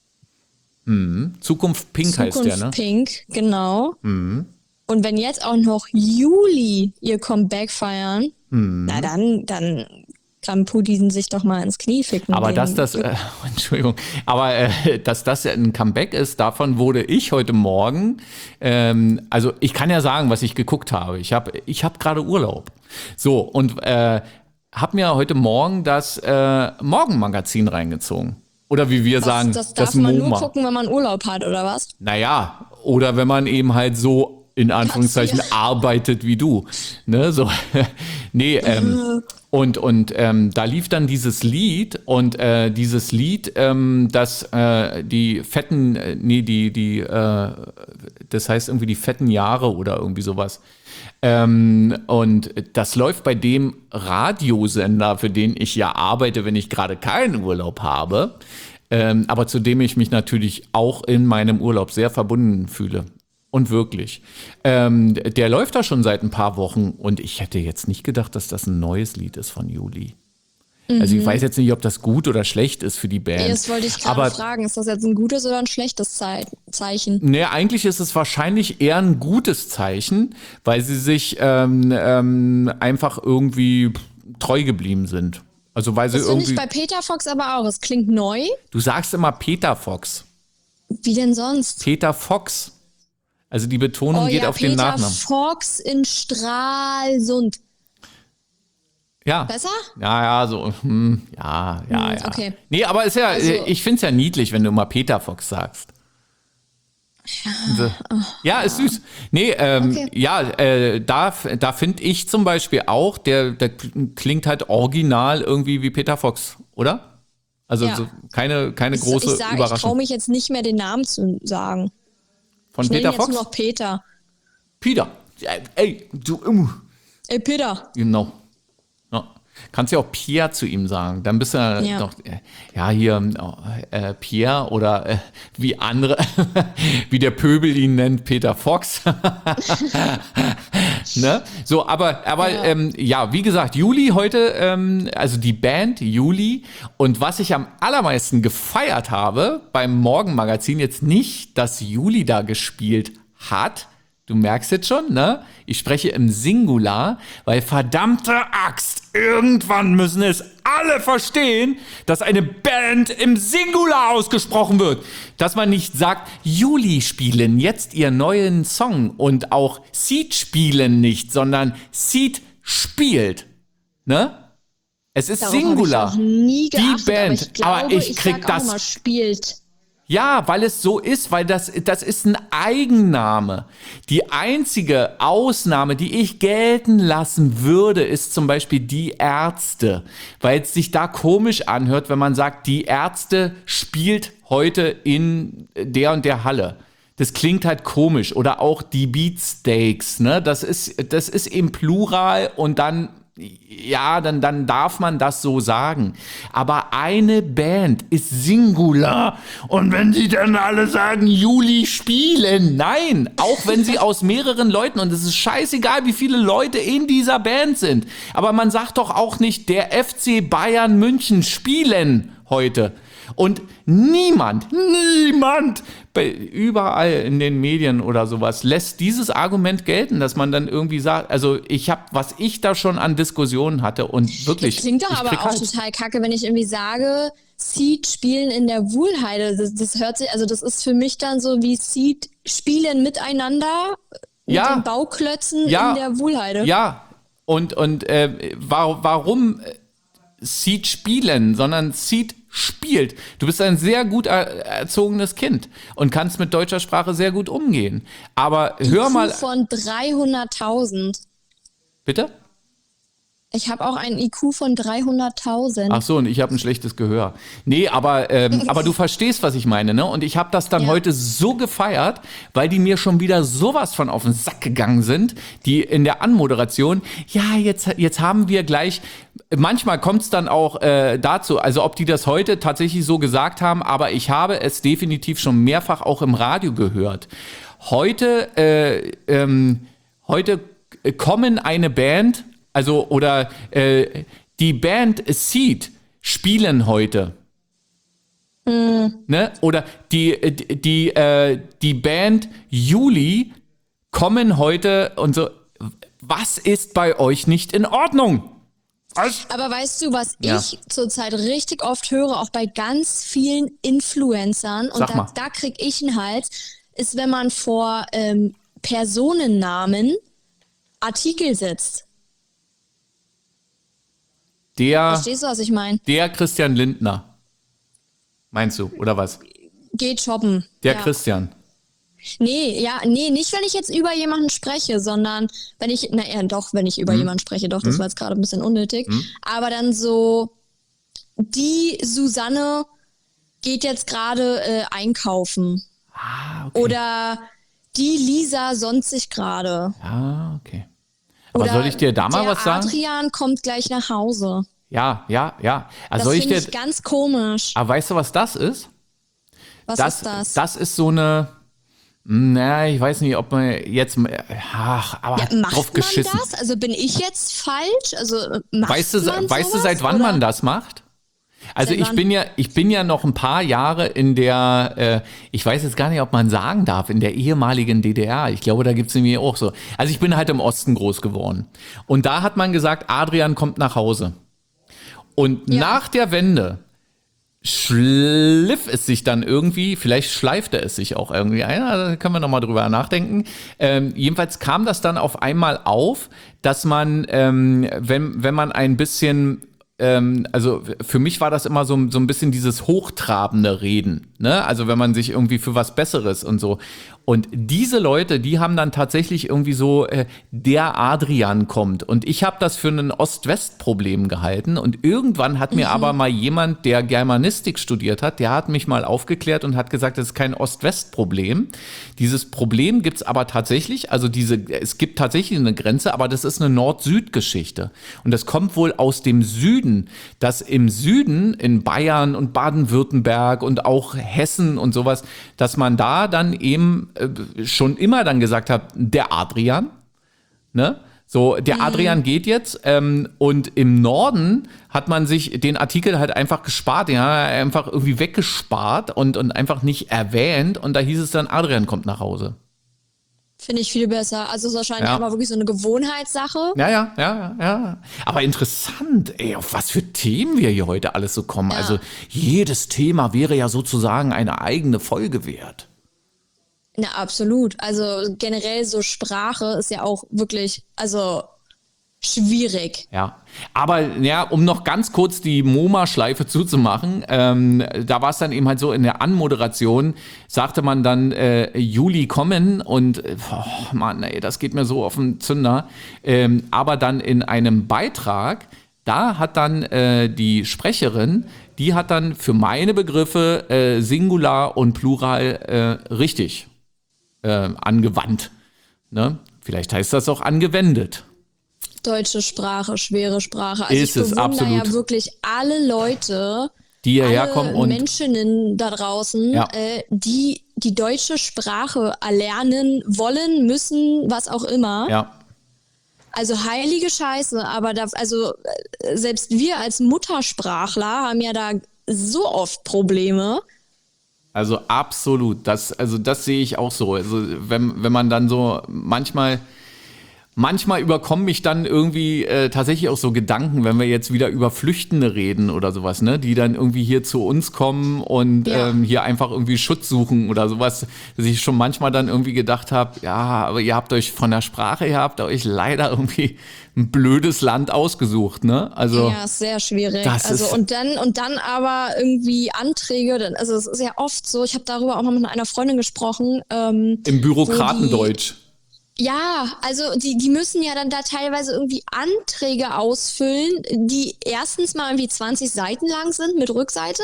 Mhm. Zukunft Pink heißt der, Zukunft ne? Pink, genau. Mhm. Und wenn jetzt auch noch Juli ihr Comeback feiern, Mhm. na dann, dann kann Putin sich doch mal ins Knie ficken. Aber den- dass das, äh, Entschuldigung, aber äh, dass das ja ein Comeback ist, davon wurde ich heute Morgen, ähm, also ich kann ja sagen, was ich geguckt habe. Ich habe ich hab gerade Urlaub. So, und äh, habe mir heute Morgen das äh, Morgenmagazin reingezogen. Oder wie wir das, sagen, das darf das man nur MoMA. gucken, wenn man Urlaub hat, oder was? Naja, oder wenn man eben halt so in Anführungszeichen arbeitet wie du. Ne, so. nee, ähm, und, und ähm, da lief dann dieses Lied und äh, dieses Lied, ähm, das äh, die fetten, äh, nee, die, die, äh, das heißt irgendwie die fetten Jahre oder irgendwie sowas. Ähm, und das läuft bei dem Radiosender, für den ich ja arbeite, wenn ich gerade keinen Urlaub habe, ähm, aber zu dem ich mich natürlich auch in meinem Urlaub sehr verbunden fühle. Und wirklich. Ähm, der läuft da schon seit ein paar Wochen und ich hätte jetzt nicht gedacht, dass das ein neues Lied ist von Juli. Also ich weiß jetzt nicht, ob das gut oder schlecht ist für die Band. Das wollte ich gerade Aber fragen. Ist das jetzt ein gutes oder ein schlechtes Zei- Zeichen? nee, eigentlich ist es wahrscheinlich eher ein gutes Zeichen, weil sie sich ähm, ähm, einfach irgendwie treu geblieben sind. Also weil sie Das finde irgendwie. ich bei Peter Fox aber auch. Es klingt neu. Du sagst immer Peter Fox. Wie denn sonst? Peter Fox. Also die Betonung Oh geht ja, auf Peter den Nachnamen. Fox in Stralsund. Ja. Besser? Ja, ja, so, hm, ja, ja, Hm, ja. okay. Nee, aber ist ja, Also- ich find's ja niedlich, wenn du immer Peter Fox sagst. Ja, ja ist süß. Nee, ähm, Okay. ja, äh, da, da finde ich zum Beispiel auch, der, der klingt halt original irgendwie wie Peter Fox, oder? Also Ja. so keine, keine Ich, große ich, sag, ich Überraschung. traue mich jetzt nicht mehr, den Namen zu sagen. Von Ich nenne Peter ihn jetzt Fox? nur noch Peter. Peter. Ja, ey, du, um, Ey, Peter. genau. Ja. Kannst ja auch Pierre zu ihm sagen. Dann bist du ja, Ja. doch, äh, ja, hier äh, Pierre oder äh, wie andere, wie der Pöbel ihn nennt, Peter Fox. ne? So, aber, aber Ja. Ähm, ja, wie gesagt, Juli heute, ähm, also die Band Juli. Und was ich am allermeisten gefeiert habe beim Morgenmagazin, jetzt nicht, dass Juli da gespielt hat. Du merkst jetzt schon, ne? Ich spreche im Singular, weil verdammte Axt, irgendwann müssen es alle verstehen, dass eine Band im Singular ausgesprochen wird. Dass man nicht sagt, Juli spielen jetzt ihren neuen Song und auch Seed spielen nicht, sondern Seed spielt. Ne? Es ist Darauf Singular. Hab ich noch nie geachtet, die Band. aber ich, glaube, aber ich ich krieg sag das. Auch mal, spielt. Ja, weil es so ist, weil das, das ist ein Eigenname. Die einzige Ausnahme, die ich gelten lassen würde, ist zum Beispiel die Ärzte. Weil es sich da komisch anhört, wenn man sagt, die Ärzte spielt heute in der und der Halle. Das klingt halt komisch. Oder auch die Beatsteaks, ne? Das ist, das ist im Plural und dann ja, dann, dann darf man das so sagen. Aber eine Band ist Singular. Und wenn sie dann alle sagen, Juli spielen, nein, auch wenn sie aus mehreren Leuten, und es ist scheißegal, wie viele Leute in dieser Band sind. Aber man sagt doch auch nicht, der F C Bayern München spielen heute. Und niemand, niemand, bei, überall in den Medien oder sowas, lässt dieses Argument gelten, dass man dann irgendwie sagt, also ich habe, was ich da schon an Diskussionen hatte und wirklich. Das klingt doch aber auch halt total kacke, wenn ich irgendwie sage, Seed spielen in der Wuhlheide. Das, das hört sich, also das ist für mich dann so wie Seed spielen miteinander mit ja, den Bauklötzen ja, in der Wuhlheide. Ja, und, und äh, war, warum Seed spielen, sondern Seed spielt. Du bist ein sehr gut erzogenes Kind und kannst mit deutscher Sprache sehr gut umgehen. Aber Die hör Kuh mal. Von dreihunderttausend. Bitte? Ich habe auch einen I Q von dreihunderttausend. Ach so, und ich habe ein schlechtes Gehör. Nee, aber, ähm, aber du verstehst, was ich meine, ne? Und ich habe das dann ja. heute so gefeiert, weil die mir schon wieder sowas von auf den Sack gegangen sind, die in der Anmoderation, ja, jetzt, jetzt haben wir gleich, manchmal kommt es dann auch äh, dazu, also ob die das heute tatsächlich so gesagt haben, aber ich habe es definitiv schon mehrfach auch im Radio gehört. Heute, äh, ähm, heute kommen eine Band, also, oder äh, die Band Seed spielen heute. Mhm. Ne? Oder die, die, die, äh, die Band Juli kommen heute und so. Was ist bei euch nicht in Ordnung? Was? Aber weißt du, was ja. ich zurzeit richtig oft höre, auch bei ganz vielen Influencern, und Sag da, mal. da krieg ich einen Hals, ist, wenn man vor ähm, Personennamen Artikel setzt. Der, Verstehst du, was ich meine? Der Christian Lindner. Meinst du, oder was? Geht shoppen. Der ja. Christian. Nee, ja, nee, nicht wenn ich jetzt über jemanden spreche, sondern wenn ich, naja, doch, wenn ich über hm. jemanden spreche, doch, das hm. war jetzt gerade ein bisschen unnötig. Hm. Aber dann so, die Susanne geht jetzt gerade äh, einkaufen. Ah, okay. Oder die Lisa sonst sich gerade. Ah, okay. Aber Oder soll ich dir da mal was sagen? Adrian kommt gleich nach Hause. Ja, ja, ja. Also das soll ich finde dir, ich ganz komisch. Aber weißt du, was das ist? Was das, ist das? Das ist so eine, na, ich weiß nicht, ob man jetzt, ach, aber ja, hat macht drauf geschissen. Man das? Also bin ich jetzt falsch? Also macht weißt du, man weißt sowas, du, seit wann oder? man das macht? Also Seit ich wann? bin ja, ich bin ja noch ein paar Jahre in der, äh, ich weiß jetzt gar nicht, ob man sagen darf, in der ehemaligen D D R. Ich glaube, da gibt's nämlich auch so. Also ich bin halt im Osten groß geworden. Und da hat man gesagt, Adrian kommt nach Hause. Und Ja. nach der Wende schliff es sich dann irgendwie, vielleicht schleifte es sich auch irgendwie ein, da können wir nochmal drüber nachdenken. Ähm, jedenfalls kam das dann auf einmal auf, dass man, ähm, wenn, wenn man ein bisschen, ähm, also für mich war das immer so, so ein bisschen dieses hochtrabende Reden, ne? Also wenn man sich irgendwie für was Besseres und so. Und diese Leute, die haben dann tatsächlich irgendwie so, äh, der Adrian kommt. Und ich habe das für ein Ost-West-Problem gehalten. Und irgendwann hat mir mhm. aber mal jemand, der Germanistik studiert hat, der hat mich mal aufgeklärt und hat gesagt, das ist kein Ost-West-Problem. Dieses Problem gibt's aber tatsächlich, also diese, es gibt tatsächlich eine Grenze, aber das ist eine Nord-Süd-Geschichte. Und das kommt wohl aus dem Süden, dass im Süden, in Bayern und Baden-Württemberg und auch Hessen und sowas, dass man da dann eben schon immer dann gesagt habe, der Adrian, ne? So, der mhm. Adrian geht jetzt ähm, und im Norden hat man sich den Artikel halt einfach gespart, ja, einfach irgendwie weggespart und, und einfach nicht erwähnt und da hieß es dann, Adrian kommt nach Hause. Finde ich viel besser. Also es ist wahrscheinlich Ja. aber wirklich so eine Gewohnheitssache. Ja, ja, ja, ja. Aber interessant, ey, auf was für Themen wir hier heute alles so kommen. Ja. Also jedes Thema wäre ja sozusagen eine eigene Folge wert. Na, absolut. Also generell so Sprache ist ja auch wirklich, also schwierig. Ja, aber ja, um noch ganz kurz die MoMA-Schleife zuzumachen, ähm, da war es dann eben halt so, in der Anmoderation sagte man dann äh, Juli kommen und oh Mann, ey, das geht mir so auf den Zünder. Ähm, aber dann in einem Beitrag, da hat dann äh, die Sprecherin, die hat dann für meine Begriffe äh, Singular und Plural äh, richtig äh, angewandt. Ne? Vielleicht heißt das auch angewendet. Deutsche Sprache, schwere Sprache. Also Ist ich es, bewundere absolut. ja wirklich alle Leute, Die hierher alle kommen und Menschen da draußen, Ja. äh, die die deutsche Sprache erlernen wollen, müssen, was auch immer. ja. Also heilige Scheiße, aber da, also äh, selbst wir als Muttersprachler haben ja da so oft Probleme. Also absolut, das, also das sehe ich auch so. Also wenn, wenn man dann so manchmal, manchmal überkommen mich dann irgendwie äh, tatsächlich auch so Gedanken, wenn wir jetzt wieder über Flüchtende reden oder sowas, ne, die dann irgendwie hier zu uns kommen und Ja. ähm, hier einfach irgendwie Schutz suchen oder sowas, dass ich schon manchmal dann irgendwie gedacht habe, ja, aber ihr habt euch von der Sprache her, habt ihr euch leider irgendwie ein blödes Land ausgesucht, ne? Also Ja, ist sehr schwierig. das Also ist- und dann und dann aber irgendwie Anträge, dann- also es ist ja oft so, ich habe darüber auch mal mit einer Freundin gesprochen. Ähm, im Bürokratendeutsch. Ja, also die, die müssen ja dann da teilweise irgendwie Anträge ausfüllen, die erstens mal irgendwie zwanzig Seiten lang sind mit Rückseite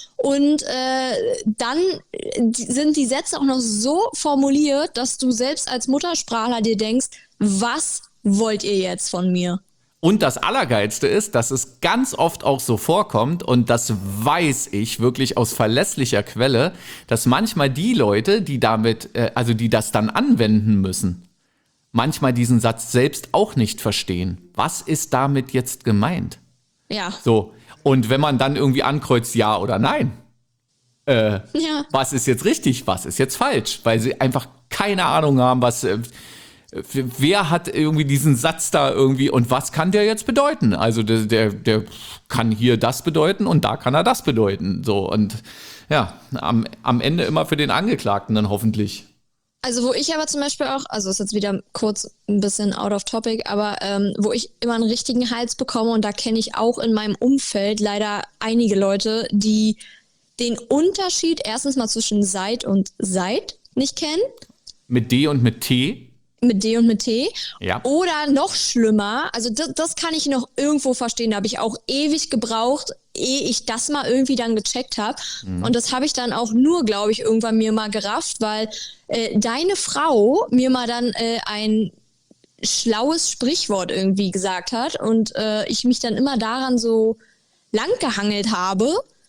und äh, dann die- sind die Sätze auch noch so formuliert, dass du selbst als Muttersprachler dir denkst, was wollt ihr jetzt von mir? Und das Allergeilste ist, dass es ganz oft auch so vorkommt, und das weiß ich wirklich aus verlässlicher Quelle, dass manchmal die Leute, die damit, äh, also die das dann anwenden müssen, manchmal diesen Satz selbst auch nicht verstehen. Was ist damit jetzt gemeint? Ja, So, und wenn man dann irgendwie ankreuzt, ja oder nein, äh, ja. was ist jetzt richtig, was ist jetzt falsch, weil sie einfach keine Ahnung haben, was, äh, wer hat irgendwie diesen Satz da irgendwie und was kann der jetzt bedeuten? Also der, der, der kann hier das bedeuten und da kann er das bedeuten. So, und ja, am, am Ende immer für den Angeklagten dann hoffentlich. Also wo ich aber zum Beispiel auch, also ist jetzt wieder kurz ein bisschen out of topic, aber ähm, wo ich immer einen richtigen Hals bekomme und da kenne ich auch in meinem Umfeld leider einige Leute, die den Unterschied erstens mal zwischen seit und seit nicht kennen, Mit D und mit T. mit D und mit T. Ja. Oder noch schlimmer, also das, das kann ich noch irgendwo verstehen, da habe ich auch ewig gebraucht, ehe ich das mal irgendwie dann gecheckt habe. Mhm. Und das habe ich dann auch nur, glaube ich, irgendwann mir mal gerafft, weil äh, deine Frau mir mal dann äh, ein schlaues Sprichwort irgendwie gesagt hat und äh, ich mich dann immer daran so lang gehangelt habe.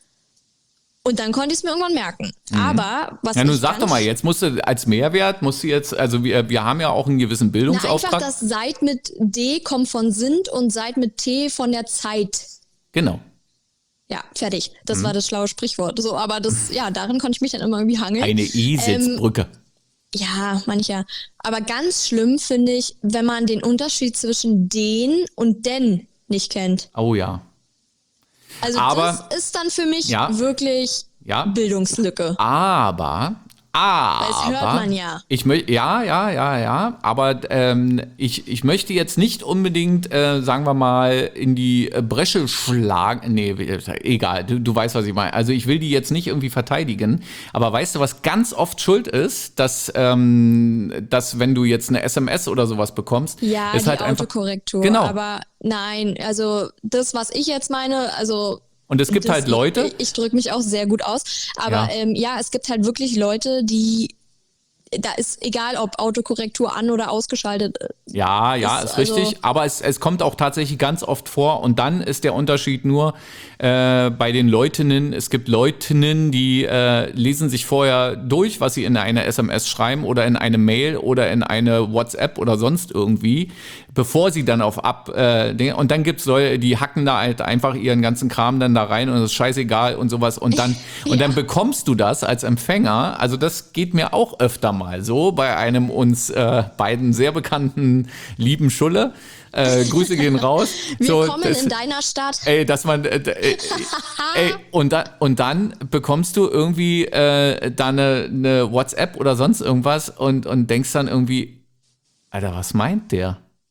Und dann konnte ich es mir irgendwann merken. Aber was Mhm. Ja, nun ich sag ganz doch mal, jetzt musst du als Mehrwert, musst du jetzt, also wir, wir haben ja auch einen gewissen Na, einfach Bildungsauftrag. das seit mit D kommt von sind und seit mit T von der Zeit. Genau. Ja, fertig. Mhm. Das war das schlaue Sprichwort. So, aber das, ja, darin konnte ich mich dann immer irgendwie hangeln. Eine E-Sitzbrücke. Ja, mancher. Aber ganz schlimm finde ich, wenn man den Unterschied zwischen den und denn nicht kennt. Oh ja. Also Aber- das ist dann für mich Ja. wirklich Ja. Bildungslücke. Aber, aber. Das hört man ja. Ich möchte, ja, ja, ja, ja. Aber ähm, ich, ich möchte jetzt nicht unbedingt, äh, sagen wir mal, in die äh, Bresche schlagen. Nee, egal, du, du weißt, was ich meine. Also ich will die jetzt nicht irgendwie verteidigen. Aber weißt du, was ganz oft schuld ist, dass, ähm, dass wenn du jetzt eine S M S oder sowas bekommst, Ja, ist die halt einfach. Autokorrektur. Genau. Aber nein, also das, was ich jetzt meine, also Und es gibt das, halt Leute. Ich, ich drücke mich auch sehr gut aus. Aber Ja. ähm, ja, es gibt halt wirklich Leute, die, da ist egal, ob Autokorrektur an oder ausgeschaltet. äh, Ja, ja, Ist ist, also- richtig. Aber es, es kommt auch tatsächlich ganz oft vor. Und dann ist der Unterschied nur äh, bei den Leutinnen. Es gibt Leutinnen, die äh, lesen sich vorher durch, was sie in eine S M S schreiben oder in eine Mail oder in eine WhatsApp oder sonst irgendwie, bevor sie dann auf ab. Äh, den- und dann gibt's Leute, die hacken da halt einfach ihren ganzen Kram dann da rein und es ist scheißegal und sowas. Und dann, und dann bekommst du das als Empfänger. Also das geht mir auch öfter mal so bei einem uns äh, beiden sehr bekannten lieben Schulle. Äh, Grüße gehen raus. so, Willkommen das, in deiner Stadt. Ey, dass man, äh, äh, ey, und, da, und dann bekommst du irgendwie äh, da eine, eine WhatsApp oder sonst irgendwas und, und denkst dann irgendwie, Alter, was meint der?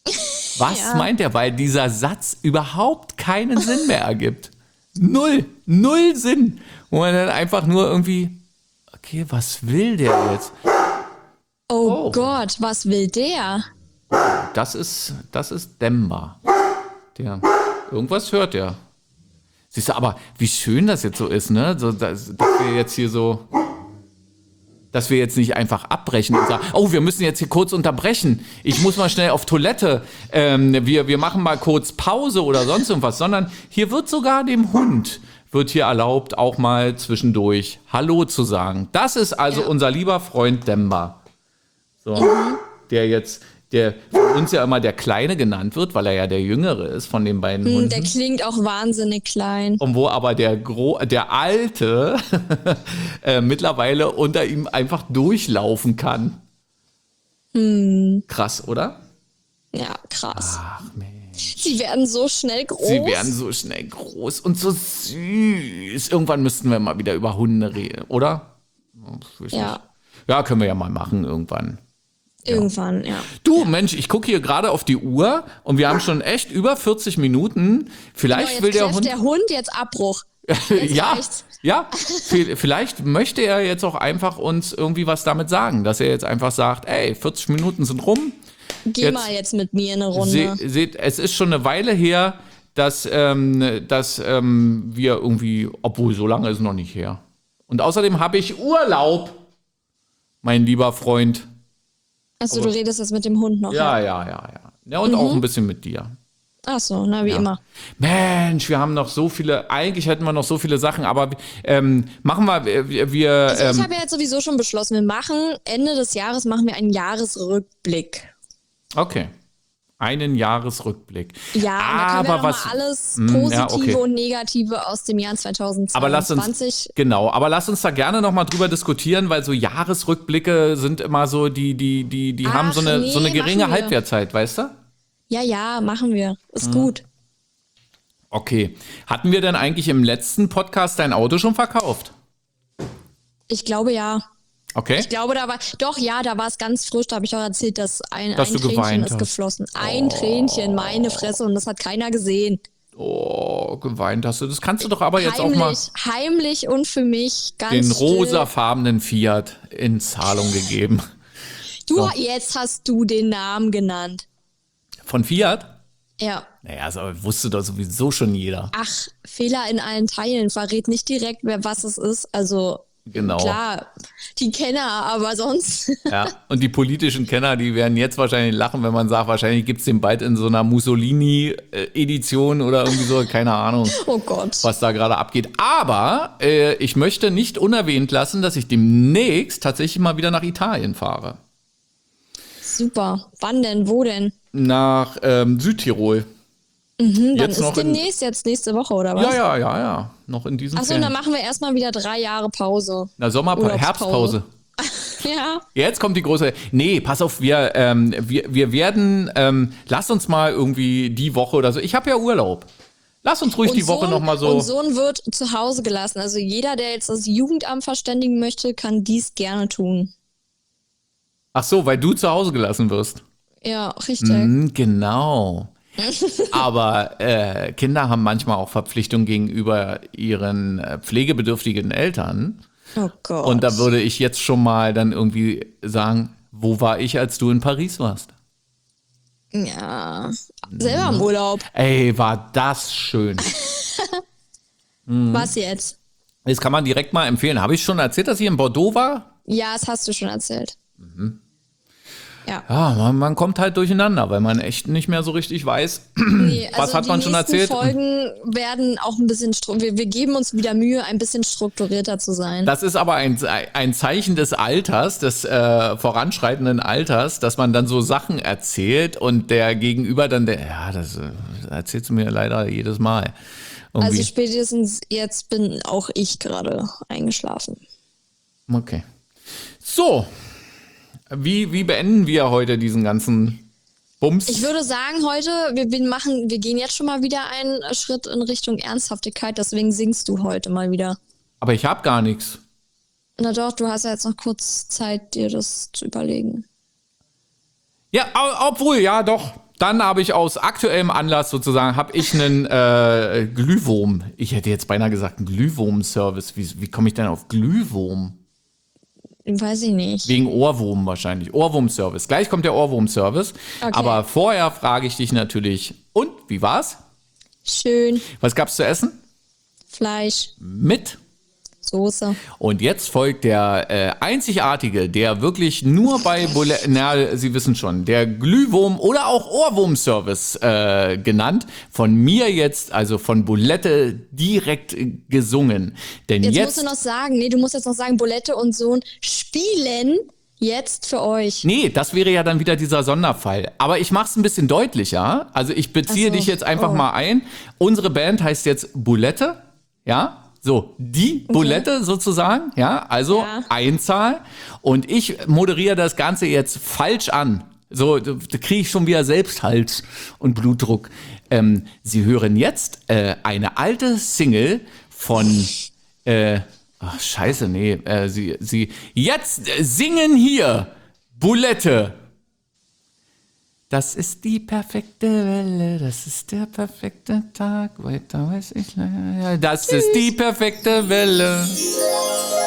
Was Ja. meint er? Weil dieser Satz überhaupt keinen Sinn mehr ergibt. Null, null Sinn. Wo man dann einfach nur irgendwie, okay, was will der jetzt? Oh, Oh. Gott, was will der? Das ist, das ist Demba. Der, irgendwas hört der. Siehst du, aber wie schön das jetzt so ist, ne? So, dass, dass wir jetzt hier so, dass wir jetzt nicht einfach abbrechen und sagen, oh, wir müssen jetzt hier kurz unterbrechen. Ich muss mal schnell auf Toilette. Ähm, wir, wir machen mal kurz Pause oder sonst irgendwas, sondern hier wird sogar dem Hund wird hier erlaubt, auch mal zwischendurch Hallo zu sagen. Das ist also Ja. unser lieber Freund Demba. So, der jetzt, der von uns ja immer der Kleine genannt wird, weil er ja der Jüngere ist von den beiden Hm, Hunden. der klingt auch wahnsinnig klein. Und wo aber der, Gro der Alte äh, mittlerweile unter ihm einfach durchlaufen kann. Hm. Krass, oder? Ja, krass. Ach Mensch. Sie werden so schnell groß. Sie werden so schnell groß und so süß. Irgendwann müssten wir mal wieder über Hunde reden, oder? Ich weiß Ja. nicht. Ja, können wir ja mal machen irgendwann. Irgendwann, ja. Du, Mensch, ich gucke hier gerade auf die Uhr und wir haben schon echt über vierzig Minuten. Vielleicht Genau, jetzt will der kläfft Hund. der Hund jetzt Abbruch. Jetzt ja, reicht's. ja, vi- vielleicht möchte er jetzt auch einfach uns irgendwie was damit sagen, dass er jetzt einfach sagt, ey, vierzig Minuten sind rum. Geh Jetzt- mal jetzt mit mir in eine Se, Runde. seht, es ist schon eine Weile her, dass, ähm, dass ähm, wir irgendwie, obwohl so lange ist es noch nicht her. Und außerdem habe ich Urlaub, mein lieber Freund. Achso, du redest jetzt mit dem Hund noch. Ja, ja, ja, ja. Ja, und auch ein bisschen mit dir. Achso, na wie immer. Mensch, wir haben noch so viele, eigentlich hätten wir noch so viele Sachen, aber ähm, machen wir, wir, wir Also ich ähm, habe ja jetzt sowieso schon beschlossen, wir machen Ende des Jahres machen wir einen Jahresrückblick. okay, einen Jahresrückblick. Ja, und da können wir aber noch was, mal alles Hm, Positive ja, okay. und Negative aus dem Jahr zweitausendzweiundzwanzig. Aber lass uns, genau, aber lass uns da gerne nochmal drüber diskutieren, weil so Jahresrückblicke sind immer so, die, die, die, die Ach, haben so eine, nee, so eine geringe machen wir. Halbwertzeit, weißt du? Ja, ja, machen wir. Ist Hm. gut. Okay. Hatten wir denn eigentlich im letzten Podcast dein Auto schon verkauft? Ich glaube ja. Okay. Ich glaube, da war, doch, ja, da war es ganz frisch. Da habe ich auch erzählt, dass ein, Dass ein du Tränchen geweint ist hast. geflossen. Ein Tränchen, meine Fresse, und das hat keiner gesehen. Oh, geweint hast du. Das kannst du doch aber jetzt auch mal Heimlich, heimlich und für mich ganz den still. rosafarbenen Fiat in Zahlung gegeben. Du, So. jetzt hast du den Namen genannt. Von Fiat? Ja. Naja, das wusste doch sowieso schon jeder. Ach, Fehler in allen Teilen. Verrät nicht direkt, wer was es ist. Also, Genau. klar, die Kenner, aber sonst. Ja. Und die politischen Kenner, die werden jetzt wahrscheinlich lachen, wenn man sagt, wahrscheinlich gibt es den bald in so einer Mussolini-Edition oder irgendwie so, keine Ahnung, Oh Gott. was da gerade abgeht. Aber äh, ich möchte nicht unerwähnt lassen, dass ich demnächst tatsächlich mal wieder nach Italien fahre. Super. Wann denn? Wo denn? Nach ähm, Südtirol. Hm, dann Jetzt ist noch in- demnächst jetzt nächste Woche, oder was? Ja, ja, ja, ja. Noch in diesem Achso, dann machen wir erstmal wieder drei Jahre Pause. Na, Sommerpause, Urlaubspause. Herbstpause. Ja. Jetzt kommt die große. Nee, pass auf, wir, ähm, wir, wir werden, ähm, lass uns mal irgendwie die Woche oder so. Ich habe ja Urlaub. Lass uns ruhig die Woche Sohn- noch mal so. Und Sohn wird zu Hause gelassen. Also jeder, der jetzt das Jugendamt verständigen möchte, kann dies gerne tun. Ach so, weil du zu Hause gelassen wirst. Ja, richtig. Hm, genau. Aber äh, Kinder haben manchmal auch Verpflichtungen gegenüber ihren äh, pflegebedürftigen Eltern. Oh Gott. Und da würde ich jetzt schon mal dann irgendwie sagen, wo war ich, als du in Paris warst? Ja. Selber im Urlaub. Ey, war das schön. Mhm. Was jetzt? Das kann man direkt mal empfehlen. Habe ich schon erzählt, dass ich in Bordeaux war? Ja, das hast du schon erzählt. Ja. Ja, man, man kommt halt durcheinander, weil man echt nicht mehr so richtig weiß, Nee, also was hat die man schon nächsten erzählt. Folgen werden auch ein bisschen, stru- wir, wir geben uns wieder Mühe, ein bisschen strukturierter zu sein. Das ist aber ein, ein Zeichen des Alters, des äh, voranschreitenden Alters, dass man dann so Sachen erzählt und der Gegenüber dann, der, ja, das äh, erzählst du mir leider jedes Mal. Irgendwie. Also spätestens jetzt bin auch ich gerade eingeschlafen. Okay. So, wie, wie beenden wir heute diesen ganzen Bums? Ich würde sagen, heute, wir, wir machen, wir gehen jetzt schon mal wieder einen Schritt in Richtung Ernsthaftigkeit, deswegen singst du heute mal wieder. Aber ich habe gar nichts. Na doch, du hast ja jetzt noch kurz Zeit, dir das zu überlegen. Ja, au- obwohl, ja, doch. Dann habe ich aus aktuellem Anlass sozusagen, habe ich einen äh, Glühwurm. Ich hätte jetzt beinahe gesagt, einen Glühwurm-Service. Wie, wie komme ich denn auf Glühwurm? Weiß ich nicht. Wegen Ohrwurm wahrscheinlich. Ohrwurm-Service. Gleich kommt der Ohrwurm-Service. Okay. Aber vorher frage ich dich natürlich, und, wie war's? Schön. Was gab's zu essen? Fleisch, Mit. Soße. Und jetzt folgt der äh, einzigartige, der wirklich nur bei Bulette, na, Sie wissen schon, der Glühwurm- oder auch Ohrwurm-Service äh, genannt. Von mir jetzt, also von Bulette, direkt äh, gesungen. Denn Jetzt, jetzt. musst du noch sagen, nee, du musst jetzt noch sagen, Bulette und Sohn spielen jetzt für euch. Nee, das wäre ja dann wieder dieser Sonderfall. Aber ich mach's ein bisschen deutlicher. Also ich beziehe Ach so. dich jetzt einfach Oh. mal ein. Unsere Band heißt jetzt Bulette, ja? So, die Bulette sozusagen, ja, also Ja. Einzahl. Und ich moderiere das Ganze jetzt falsch an. So, da da kriege ich schon wieder Selbsthals und Blutdruck. Ähm, Sie hören jetzt äh, eine alte Single von, äh, ach scheiße, nee, äh, Sie, Sie, jetzt äh, singen hier Bulette. Das ist die perfekte Welle, das ist der perfekte Tag, weiter weiß ich leider. Das ist die perfekte Welle.